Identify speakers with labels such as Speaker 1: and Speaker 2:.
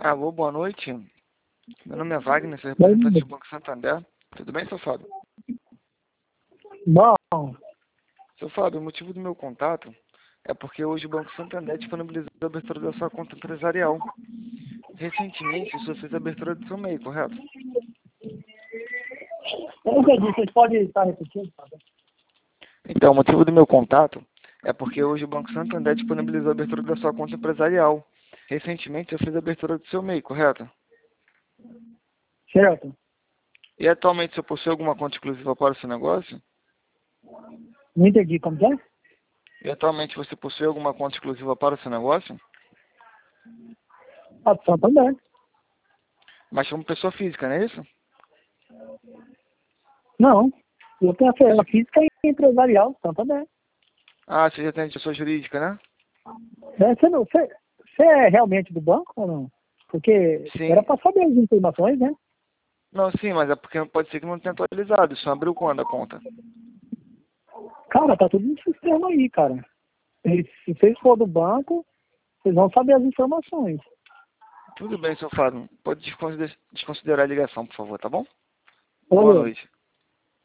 Speaker 1: Alô, boa noite. Meu nome é Wagner, sou
Speaker 2: Bom,
Speaker 1: representante do Banco Santander. Tudo bem, seu Fábio?
Speaker 2: bom,
Speaker 1: Seu Fábio, o motivo do meu contato é porque hoje o Banco Santander disponibilizou a abertura da sua conta empresarial. Recentemente, o senhor fez a abertura do seu MEI, correto?
Speaker 2: eu não entendi. Vocês podem estar repetindo?
Speaker 1: Então, o motivo do meu contato é porque hoje o Banco Santander disponibilizou a abertura da sua conta empresarial. Recentemente, eu fiz a abertura do seu MEI, correto?
Speaker 2: Certo.
Speaker 1: E atualmente, o senhor possui alguma conta exclusiva para o seu negócio?
Speaker 2: Não entendi como que é?
Speaker 1: E atualmente, você possui alguma conta exclusiva para o seu negócio?
Speaker 2: Ah, Santander.
Speaker 1: Mas como pessoa física, não é isso?
Speaker 2: Não. Eu tenho a física e empresarial, Santander.
Speaker 1: Ah, você já tem pessoa jurídica, né?
Speaker 2: Você é realmente do banco ou não? Porque era
Speaker 1: Sim.
Speaker 2: para saber as informações, né?
Speaker 1: Não, sim, mas é porque pode ser que não tenha atualizado. Isso abriu quando a conta?
Speaker 2: Cara, tá tudo no sistema aí, cara. Se vocês for do banco, vocês vão saber as informações.
Speaker 1: Tudo bem, seu Fábio. Pode desconsiderar a ligação, por favor, tá bom? Boa
Speaker 2: Valeu.
Speaker 1: noite.